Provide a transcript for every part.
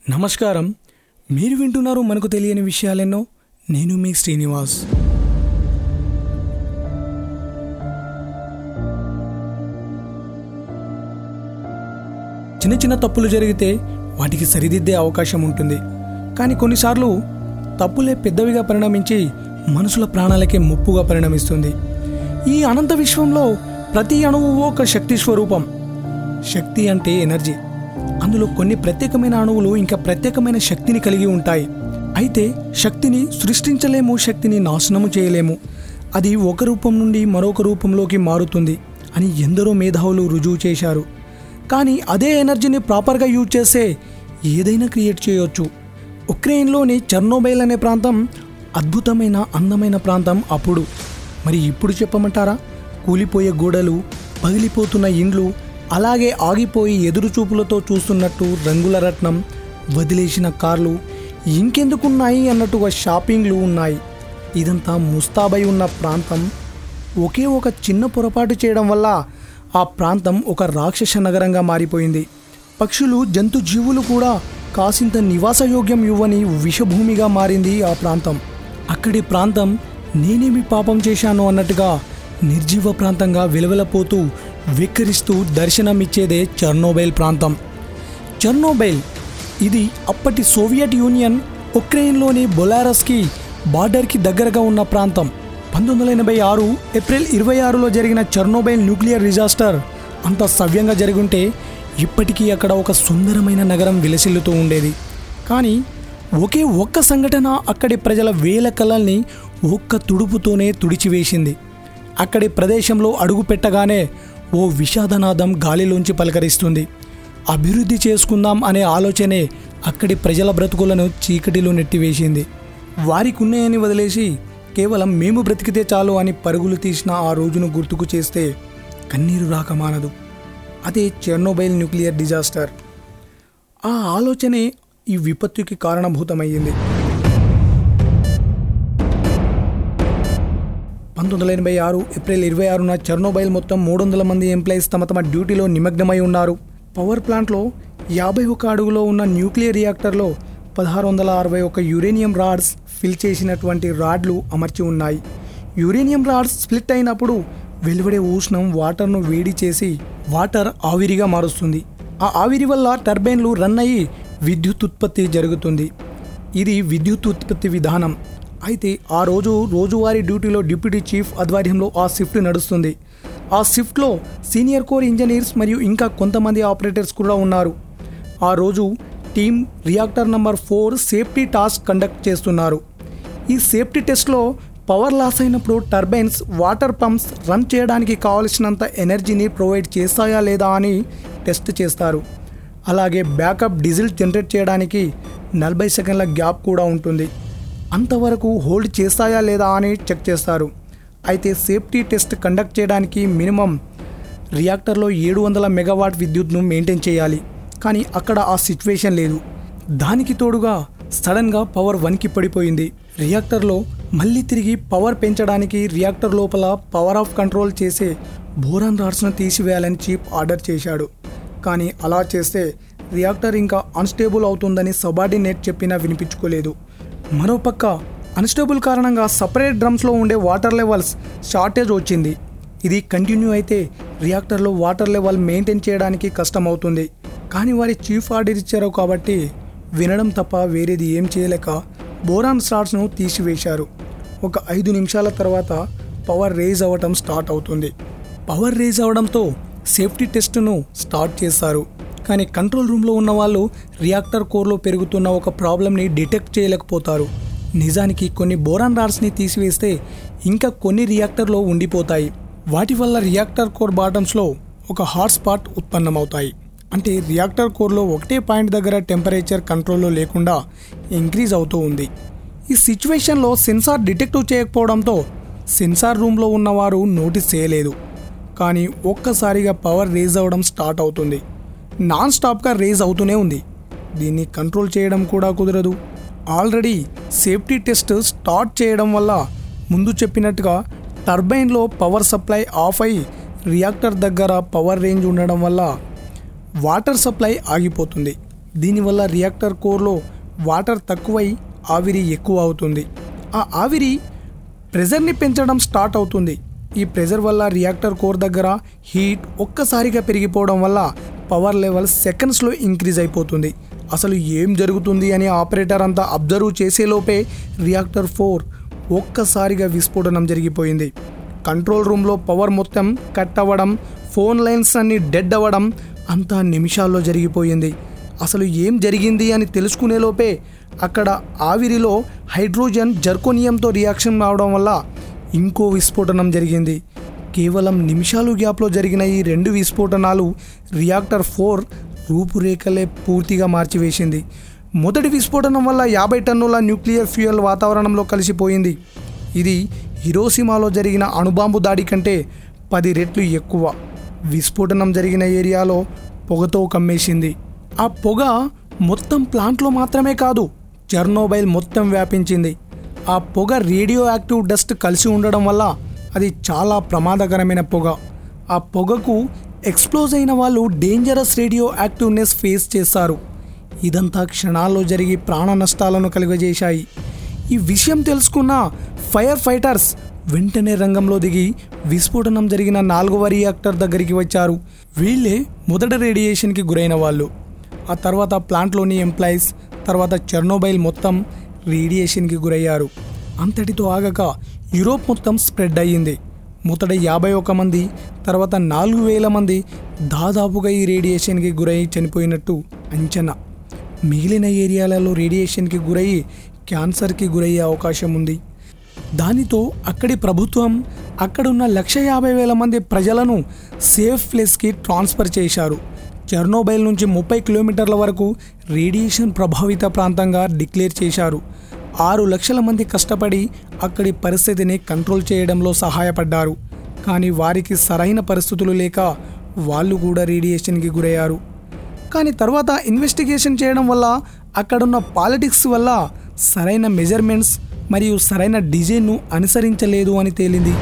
నమస్కారం. మీరు వింటున్నారు మనకు తెలియని విషయాలెన్నో. నేను మీ శ్రీనివాస్. చిన్న చిన్న తప్పులు జరిగితే వాటికి సరిదిద్దే అవకాశం ఉంటుంది. కానీ కొన్నిసార్లు తప్పులే పెద్దవిగా పరిణమించి మనుషుల ప్రాణాలకే ముప్పుగా పరిణమిస్తుంది. ఈ అనంత విశ్వంలో ప్రతి అణువు ఒక శక్తి స్వరూపం. శక్తి అంటే ఎనర్జీ. అందులో కొన్ని ప్రత్యేకమైన అణువులు ఇంకా ప్రత్యేకమైన శక్తిని కలిగి ఉంటాయి. అయితే శక్తిని సృష్టించలేము, శక్తిని నాశనము చేయలేము. అది ఒక రూపం నుండి మరొక రూపంలోకి మారుతుంది అని ఎందరో మేధావులు రుజువు చేశారు. కానీ అదే ఎనర్జీని ప్రాపర్గా యూజ్ చేస్తే ఏదైనా క్రియేట్ చేయవచ్చు. ఉక్రెయిన్లోని చెర్నోబైల్ అనే ప్రాంతం అద్భుతమైన అందమైన ప్రాంతం అప్పుడు. మరి ఇప్పుడు చెప్పమంటారా? కూలిపోయే గోడలు, పగిలిపోతున్న ఇండ్లు, అలాగే ఆగిపోయి ఎదురుచూపులతో చూస్తున్నట్టు రంగుల రత్నం, వదిలేసిన కార్లు, ఇంకెందుకున్నాయి అన్నట్టుగా షాపింగ్లు ఉన్నాయి. ఇదంతా ముస్తాబై ఉన్న ప్రాంతం. ఒకే ఒక చిన్న పొరపాటు చేయడం వల్ల ఆ ప్రాంతం ఒక రాక్షస నగరంగా మారిపోయింది. పక్షులు, జంతు జీవులు కూడా కాసింత నివాసయోగ్యం ఇవ్వని విషభూమిగా మారింది ఆ ప్రాంతం. అక్కడి ప్రాంతం నేనేమి పాపం చేశాను అన్నట్టుగా నిర్జీవ ప్రాంతంగా వెలవెలపోతూ వెక్కిరిస్తూ దర్శనమిచ్చేదే చెర్నోబైల్ ప్రాంతం. చెర్నోబైల్ ఇది అప్పటి సోవియట్ యూనియన్ ఉక్రెయిన్లోని బెలారస్కి బార్డర్కి దగ్గరగా ఉన్న ప్రాంతం. 1986 ఏప్రిల్ 26లో జరిగిన చెర్నోబైల్ న్యూక్లియర్ డిజాస్టర్ అంత సవ్యంగా జరుగుంటే ఇప్పటికీ అక్కడ ఒక సుందరమైన నగరం విలసిల్లుతూ ఉండేది. కానీ ఒక్క సంఘటన అక్కడి ప్రజల వేల కళల్ని ఒక్క తుడుపుతోనే తుడిచివేసింది. అక్కడి ప్రదేశంలో అడుగు పెట్టగానే ఓ విషాదనాదం గాలిలోంచి పలకరిస్తుంది. అభివృద్ధి చేసుకుందాం అనే ఆలోచనే అక్కడి ప్రజల బ్రతుకులను చీకటిలో నెట్టివేసింది. వారికి ఉన్నాయని వదిలేసి కేవలం మేము బ్రతికితే చాలు అని పరుగులు తీసిన ఆ రోజును గుర్తుకు చేస్తే కన్నీరు రాక మానదు. అదే చెర్నోబైల్ న్యూక్లియర్ డిజాస్టర్. ఆ ఆలోచనే ఈ విపత్తుకి కారణభూతమయ్యింది. 1986 ఏప్రిల్ 26న చెర్నోబైల్ మొత్తం 300 మంది ఎంప్లాయీస్ తమ డ్యూటీలో నిమగ్నమై ఉన్నారు. పవర్ ప్లాంట్లో 51 అడుగులో ఉన్న న్యూక్లియర్ రియాక్టర్లో 1661 యురేనియం రాడ్స్ ఫిల్ చేసినటువంటి రాడ్లు అమర్చి ఉన్నాయి. యురేనియం రాడ్స్ స్ప్లిట్ అయినప్పుడు వెలువడే ఉష్ణం వాటర్ను వేడి చేసి వాటర్ ఆవిరిగా మారుస్తుంది. ఆ ఆవిరి వల్ల టర్బైన్లు రన్ అయ్యి విద్యుత్ ఉత్పత్తి జరుగుతుంది. ఇది విద్యుత్ ఉత్పత్తి విధానం. అయితే ఆ రోజువారీ డ్యూటీలో డిప్యూటీ చీఫ్ ఆధ్వర్యంలో ఆ షిఫ్ట్ నడుస్తుంది. ఆ షిఫ్ట్లో సీనియర్ కోర్ ఇంజనీర్స్ మరియు ఇంకా కొంతమంది ఆపరేటర్స్ కూడా ఉన్నారు. ఆ రోజు team reactor number 4 safety task conduct చేస్తున్నారు. ఈ సేఫ్టీ టెస్ట్లో పవర్ లాస్ అయినప్పుడు టర్బైన్స్, వాటర్ పంప్స్ రన్ చేయడానికి కావలసినంత ఎనర్జీని ప్రొవైడ్ చేస్తాయా లేదా అని టెస్ట్ చేస్తారు. అలాగే బ్యాకప్ డీజిల్ జనరేట్ చేయడానికి 40 సెకండ్ల గ్యాప్ కూడా ఉంటుంది. అంతవరకు హోల్డ్ చేస్తాయా లేదా అని చెక్ చేస్తారు. అయితే సేఫ్టీ టెస్ట్ కండక్ట్ చేయడానికి మినిమం రియాక్టర్లో 700 మెగావాట్ విద్యుత్ను మెయింటైన్ చేయాలి. కానీ అక్కడ ఆ సిచ్యువేషన్ లేదు. దానికి తోడుగా సడన్గా పవర్ 1కి పడిపోయింది. రియాక్టర్లో మళ్ళీ తిరిగి పవర్ పెంచడానికి రియాక్టర్ లోపల పవర్ ఆఫ్ కంట్రోల్ చేసే బోరాన్ రాడ్స్ను తీసివేయాలని చీఫ్ ఆర్డర్ చేశాడు. కానీ అలా చేస్తే రియాక్టర్ ఇంకా అన్స్టేబుల్ అవుతుందని సబార్డినేట్ చెప్పినా వినిపించుకోలేదు. మరోపక్క అన్స్టేబుల్ కారణంగా సపరేట్ డ్రమ్స్లో ఉండే వాటర్ లెవెల్స్ షార్టేజ్ వచ్చింది. ఇది కంటిన్యూ అయితే రియాక్టర్లో వాటర్ లెవెల్ మెయింటైన్ చేయడానికి కష్టం అవుతుంది. కానీ వారి చీఫ్ ఆర్డర్ ఇచ్చారు కాబట్టి వినడం తప్ప వేరేది ఏం చేయలేక బోరాన్ రాడ్స్ను తీసివేశారు. ఒక 5 నిమిషాల తర్వాత పవర్ రేజ్ అవ్వటం స్టార్ట్ అవుతుంది. పవర్ రేజ్ అవ్వడంతో సేఫ్టీ టెస్ట్ను స్టార్ట్ చేశారు. కానీ కంట్రోల్ రూమ్లో ఉన్న వాళ్ళు రియాక్టర్ కోర్లో పెరుగుతున్న ఒక ప్రాబ్లమ్ని డిటెక్ట్ చేయలేకపోతారు. నిజానికి కొన్ని బోరాన్ రాడ్స్ని తీసివేస్తే ఇంకా కొన్ని రియాక్టర్లో ఉండిపోతాయి. వాటి వల్ల రియాక్టర్ కోర్ బాటమ్స్లో ఒక హాట్ స్పాట్ ఉత్పన్నమవుతాయి. అంటే రియాక్టర్ కోర్లో ఒకటే పాయింట్ దగ్గర టెంపరేచర్ కంట్రోల్లో లేకుండా ఇంక్రీజ్ అవుతూ ఉంది. ఈ సిచ్యువేషన్లో సెన్సార్ డిటెక్ట్ చేయకపోవడంతో సెన్సార్ రూమ్లో ఉన్నవారు నోటీస్ చేయలేదు. కానీ ఒక్కసారిగా పవర్ రేజ్ అవ్వడం స్టార్ట్ అవుతుంది. నాన్ స్టాప్గా రేజ్ అవుతూనే ఉంది. దీన్ని కంట్రోల్ చేయడం కూడా కుదరదు. ఆల్రెడీ సేఫ్టీ టెస్ట్ స్టార్ట్ చేయడం వల్ల ముందు చెప్పినట్టుగా టర్బైన్లో పవర్ సప్లై ఆఫ్ అయి రియాక్టర్ దగ్గర పవర్ రేంజ్ ఉండడం వల్ల వాటర్ సప్లై ఆగిపోతుంది. దీనివల్ల రియాక్టర్ కోర్లో వాటర్ తక్కువై ఆవిరి ఎక్కువ అవుతుంది. ఆ ఆవిరి ప్రెజర్ని పెంచడం స్టార్ట్ అవుతుంది. ఈ ప్రెజర్ వల్ల రియాక్టర్ కోర్ దగ్గర హీట్ ఒక్కసారిగా పెరిగిపోవడం వల్ల పవర్ లెవెల్ సెకండ్స్లో ఇంక్రీజ్ అయిపోతుంది. అసలు ఏం జరుగుతుంది అని ఆపరేటర్ అంతా అబ్జర్వ్ చేసేలోపే రియాక్టర్ 4 ఒక్కసారిగా విస్ఫోటనం జరిగిపోయింది. కంట్రోల్ రూమ్లో పవర్ మొత్తం కట్ అవ్వడం, ఫోన్ లైన్స్ అన్నీ డెడ్ అవ్వడం అంతా నిమిషాల్లో జరిగిపోయింది. అసలు ఏం జరిగింది అని తెలుసుకునేలోపే అక్కడ ఆవిరిలో హైడ్రోజన్ జర్కోనియంతో రియాక్షన్ రావడం వల్ల ఇంకో విస్ఫోటనం జరిగింది. కేవలం నిమిషాలు గ్యాప్లో జరిగిన ఈ 2 విస్ఫోటనాలు రియాక్టర్ 4 రూపురేఖలే పూర్తిగా మార్చివేసింది. మొదటి విస్ఫోటనం వల్ల 50 టన్నుల న్యూక్లియర్ ఫ్యూయల్ వాతావరణంలో కలిసిపోయింది. ఇది హిరోషిమాలో జరిగిన అణుబాంబు దాడి కంటే 10 రెట్లు ఎక్కువ. విస్ఫోటనం జరిగిన ఏరియాలో పొగతో కమ్మేసింది. ఆ పొగ మొత్తం ప్లాంట్లో మాత్రమే కాదు, చెర్నోబైల్ మొత్తం వ్యాపించింది. ఆ పొగ రేడియో యాక్టివ్ డస్ట్ కలిసి ఉండడం వల్ల అది చాలా ప్రమాదకరమైన పొగ. ఆ పొగకు ఎక్స్ప్లోజ్ అయిన వాళ్ళు డేంజరస్ రేడియో యాక్టివ్నెస్ ఫేస్ చేస్తారు. ఇదంతా క్షణాల్లో జరిగి ప్రాణ నష్టాలను కలుగజేశాయి. ఈ విషయం తెలుసుకున్న ఫైర్ ఫైటర్స్ వెంటనే రంగంలో దిగి విస్ఫోటనం జరిగిన 4వ రియాక్టర్ దగ్గరికి వచ్చారు. వీళ్ళే మొదట రేడియేషన్కి గురైన వాళ్ళు. ఆ తర్వాత ప్లాంట్లోని ఎంప్లాయీస్, తర్వాత చెర్నోబైల్ మొత్తం రేడియేషన్కి గురయ్యారు. అంతటితో ఆగక యూరోప్ మొత్తం స్ప్రెడ్ అయ్యింది. మొదట 51 మంది, తర్వాత 4000 మంది దాదాపుగా ఈ రేడియేషన్కి గురై చనిపోయినట్టు అంచనా. మిగిలిన ఏరియాలలో రేడియేషన్కి గురయ్యి క్యాన్సర్కి గురయ్యే అవకాశం ఉంది. దానితో అక్కడి ప్రభుత్వం అక్కడున్న 150,000 మంది ప్రజలను సేఫ్ ప్లేస్కి ట్రాన్స్ఫర్ చేశారు. చెర్నోబైల్ నుంచి 30 కిలోమీటర్ల వరకు రేడియేషన్ ప్రభావిత ప్రాంతంగా డిక్లేర్ చేశారు. 6 లక్షల మంది కష్టపడి అక్కడి పరిస్థితిని కంట్రోల్ చేయడంలో సహాయపడ్డారు. కానీ వారికి సరైన పరిస్థితులు లేక వాళ్ళు కూడా రేడియేషన్కి గురయ్యారు. కానీ తర్వాత ఇన్వెస్టిగేషన్ చేయడం వల్ల అక్కడున్న పాలిటిక్స్ వల్ల సరైన మెజర్మెంట్స్ మరియు సరైన డిజైన్ను అనుసరించలేదు అని తేలింది.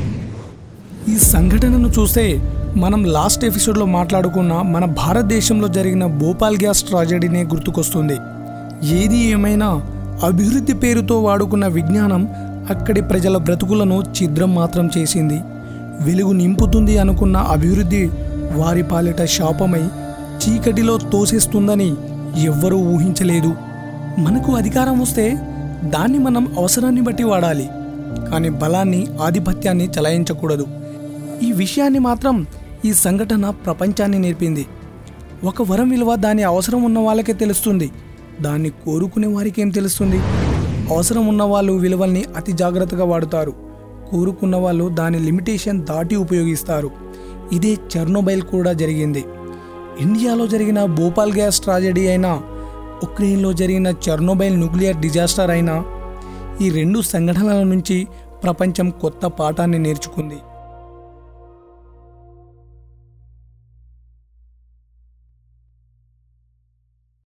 ఈ సంఘటనను చూస్తే మనం లాస్ట్ ఎపిసోడ్లో మాట్లాడుకున్న మన భారతదేశంలో జరిగిన భోపాల్ గ్యాస్ ట్రాజెడీనే గుర్తుకొస్తుంది. ఏది ఏమైనా అభివృద్ధి పేరుతో వాడుకున్న విజ్ఞానం అక్కడి ప్రజల బ్రతుకులను ఛిద్రం మాత్రం చేసింది. వెలుగు నింపుతుంది అనుకున్న అభివృద్ధి వారి పాలిట శాపమై చీకటిలో తోసేస్తుందని ఎవ్వరూ ఊహించలేదు. మనకు అధికారం వస్తే దాన్ని మనం అవసరాన్ని బట్టి వాడాలి, కానీ బలాన్ని, ఆధిపత్యాన్ని చలాయించకూడదు. ఈ విషయాన్ని మాత్రం ఈ సంఘటన ప్రపంచాన్ని నేర్పింది. ఒక వరం విలువ దాని అవసరం ఉన్న వాళ్ళకే తెలుస్తుంది, దాన్ని కోరుకునే వారికి ఏం తెలుస్తుంది? అవసరం ఉన్న వాళ్ళు విలువల్ని అతి జాగ్రత్తగా వాడుతారు, కోరుకున్న వాళ్ళు దాని లిమిటేషన్ దాటి ఉపయోగిస్తారు. ఇదే చెర్నోబైల్ కూడా జరిగింది. ఇండియాలో జరిగిన భోపాల్ గ్యాస్ ట్రాజెడీ అయినా, ఉక్రెయిన్లో జరిగిన చెర్నోబైల్ న్యూక్లియర్ డిజాస్టర్ అయినా, ఈ 2 సంఘటనల నుంచి ప్రపంచం కొత్త పాఠాన్ని నేర్చుకుంది.